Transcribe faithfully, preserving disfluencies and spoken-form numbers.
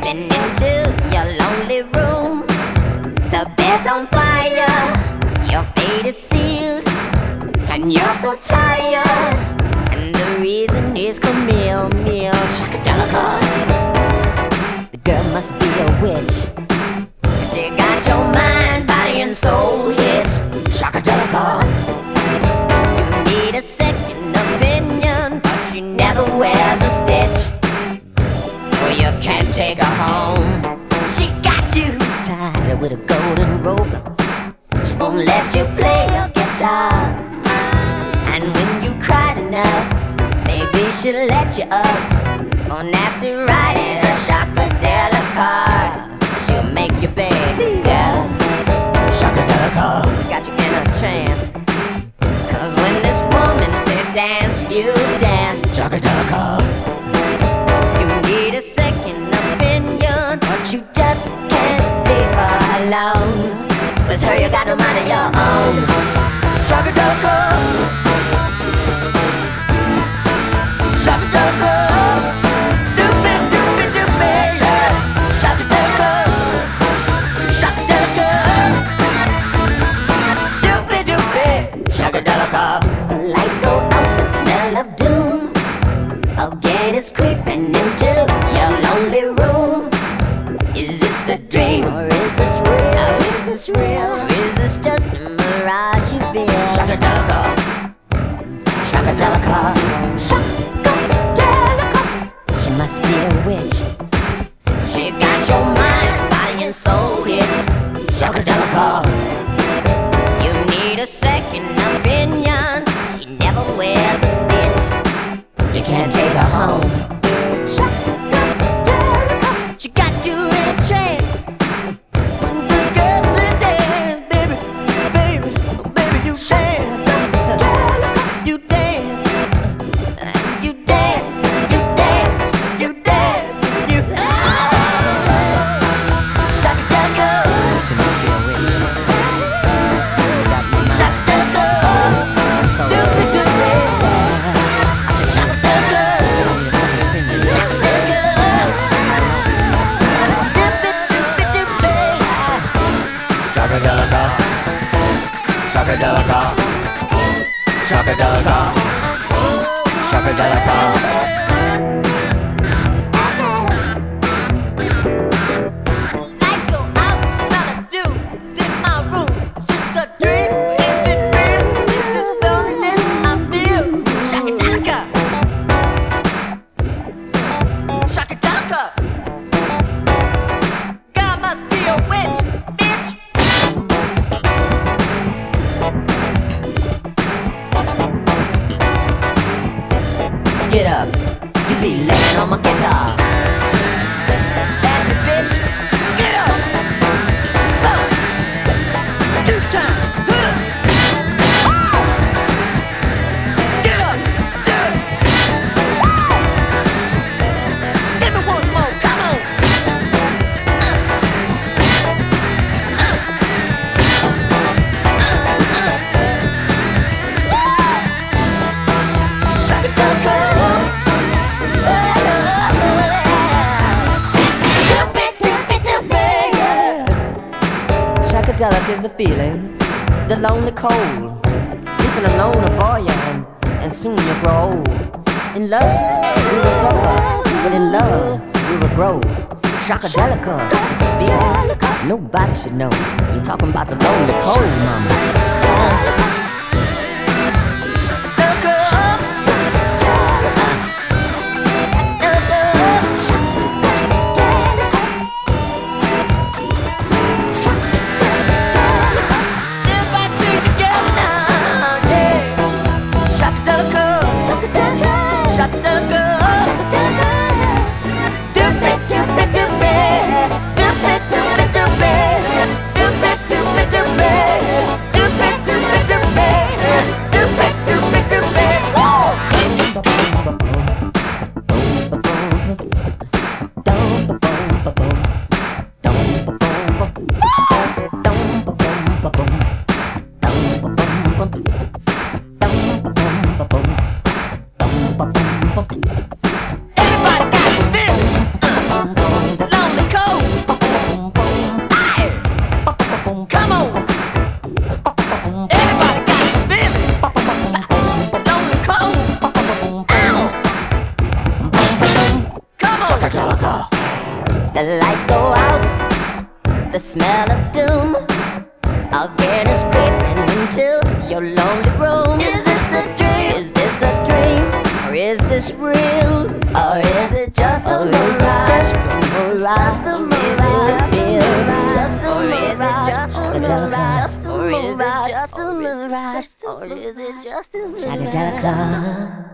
creeping into your lonely room. The bed's on fire, your fate is sealed, and you're so tired. And the reason is Camille, Camille, Shakadelica. The girl must be a witch, 'cause she got your mind, body and soul hitched. Shakadelica. You need a second opinion, but she never wears a stitch, so you can't take her home. She got you tied with a golden rope. She won't let you play your guitar, and when you cried enough, maybe she'll let you up for nasty riding a Shakadelica car. She'll make you beg, girl. Shakadelica got you in a trance, 'cause when this woman said dance, you dance. Shakadelica. You need a second opinion, but you just can't leave her alone. With her you got no mind of your own. Shakadelica. Shakadelica. Doopy doopy doopy, yeah. Shakadelica. Shakadelica. Doopy doopy. Shakadelica. The lights go out, the smell of doom again is creeping into your lonely room. Is this a dream or is this real? Or is this real? Or is this just a mirage you feel? Shakadelica. Shakadelica. Shakadelica. She must be a witch. She got your mind, body and soul hitched. Shakadelica. You need a second opinion. She never wears a stitch. You can't take her home. Shakadelica. She got you in a trance. When this girl said dance, baby, baby, baby, you dance. You dance, you dance, you dance, you dance, you Shakadelica. She must be a witch. She got me Shakadelica. So doopy doopy. Shakadelica. Shakadelica. Doopy doopy doopy. Shakadelica. Shakadelica. Shakadelica. Shakadelica. Lights go out, smell of dew. It's in my room. It's just a dream. Is it real? Is this loneliness I feel? Shakadelica. Shakadelica. God must be a witch, bitch. Get up, you be laying on my guitar. That's the bitch. Get up. Huh. Two time. Huh. Oh. Get up. Yeah. Oh. Give me one more. Come on. Uh. Uh. Uh. Uh. Shakadelica. Shakadelica is a feeling, the lonely cold, sleeping alone a boy young, and soon you'll grow old. In lust, we will suffer, but in love, we will grow. Shakadelica is a feeling, nobody should know. I'm talking about the lonely cold, mama. Uh. Shakadelica. The lights go out, the smell of doom again is creeping into your lonely room. Is this a dream? Is this a dream? Or is this real? Or is it just a mirage? Just a mirage. It's just a mirage. Or is it just a mirage? Or is it just a mirage? Or is it just a mirage?